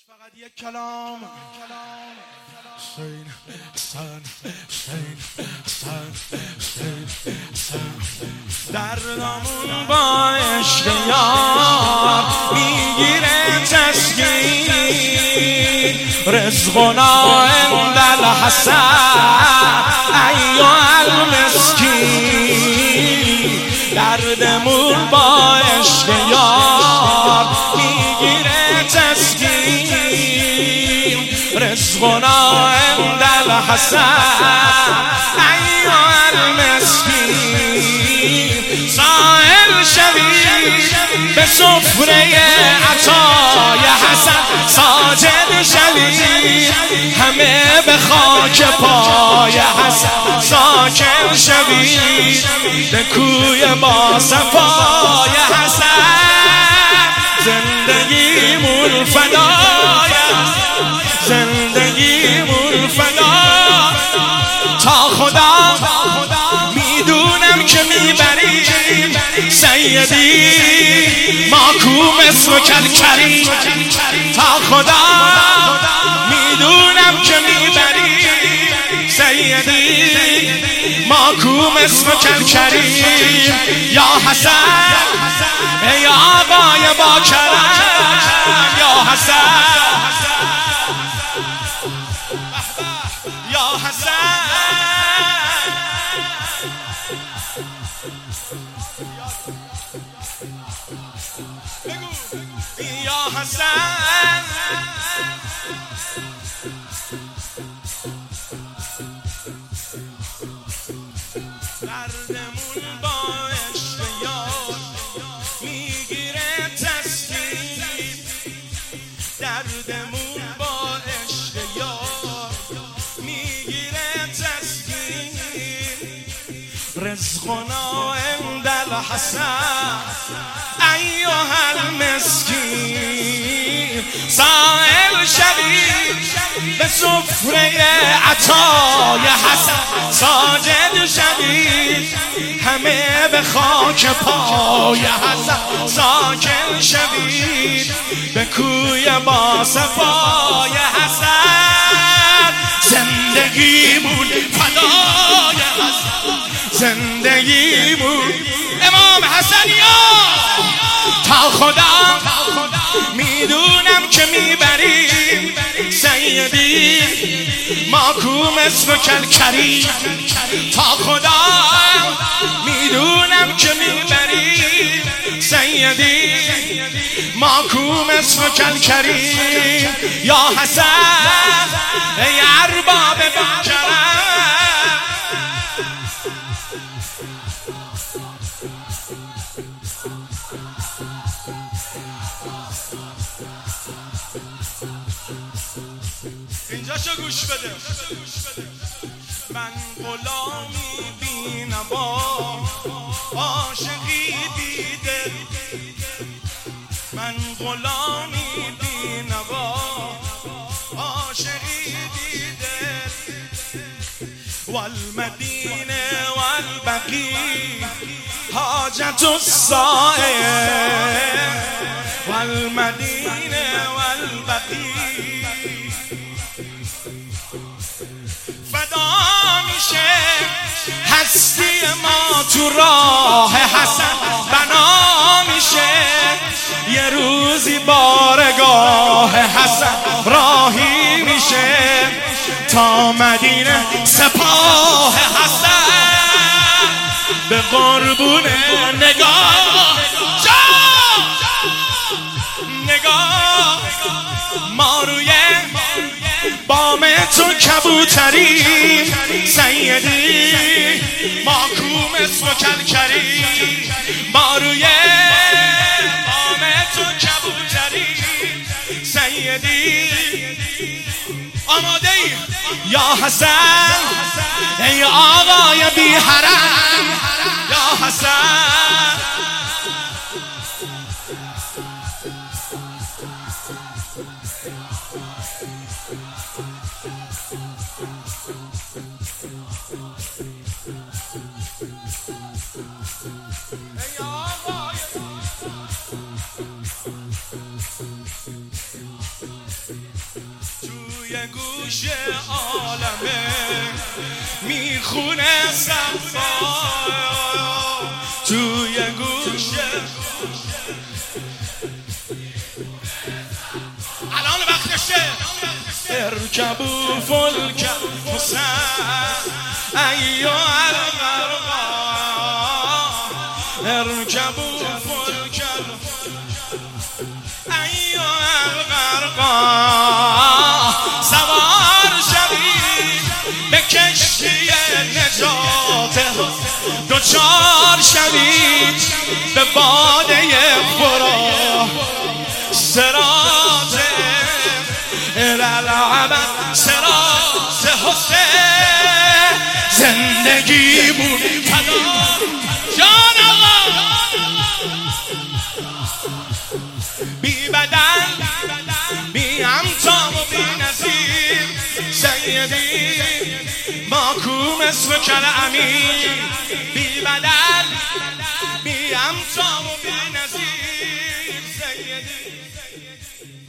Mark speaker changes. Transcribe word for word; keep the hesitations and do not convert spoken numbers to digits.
Speaker 1: فقط یک کلام حسین حسن حسین حسن حسین حسن دردمون با عشق یار میگیره تسکین رزقنا عند الحسن ایها المسکین دردمون با عشق یار میگیره تسکین رزقنا عند الحسن ایها المسکین سائل شوید به سفره عطای حسن ساجد شوید همه به خاک پای حسن ساکن شوید به کوی با صفای حسن زندگیمون فدای زندگیمون فدا تا خدا میدونم که میبریم سیدی ماکوم اسم کل کریم تا خدا میدونم که میبریم سیدی ماکوم اسم کل کریم یا حسن ای آقای با کرم یا حسن یا حسن یا حسن دردمون با عشق یار میگیره تسکین دردمون با عشق یار میگیره تسکین رزقنا عند الحسن ایها المسکین سائل شوید به سفره عطای حسن ساجد شوید همه به خاک پای حسن ساکن شوید به کوی با صفای حسن زندگیمون فدای حسن زندگیمون امام حسنیان تا خدا میدونم که میبریم سیدی ماکوم اسم کل کریم تا خدا میدونم که میبریم سیدی ماکوم اسم کل کریم یا حسن ای ارباب با کرم اینجا شو گوش بده من غلامی بی نوا عاشقی بیدل من غلامی بی نوا عاشقی بیدل والمدینه والبقی حاجت السائل والمدینه والبقی فدا میشه هستی ما تو راه حسن بنا میشه یه روزی بارگاه حسن راهی میشه تا مدینه سپاه حسن به قربون نگاه نگاه ما روی بام تو کبوتریم سیدی ماکوم اسم کل کریم ما روی بام تو کبوتریم سیدی آماده ای یا حسن ای آقای بی حرم یا حسن ای آقای توی گوش عالمه میخونه صفا توی گوش الان وقتشه ارکبوا فلک حسین ایها الغرقا ارکبوا فلک ایها الغرقا سوار شوید به کشتی نجات دوچار شوید به باده فرات صراط الالعبد صراط حسین زندگیمون فدا جان آقا بی بدن بی همتام و بی نظیر سیدی ما کو مثل کل امین بی بدن بی همتام و بی نظیر سیدی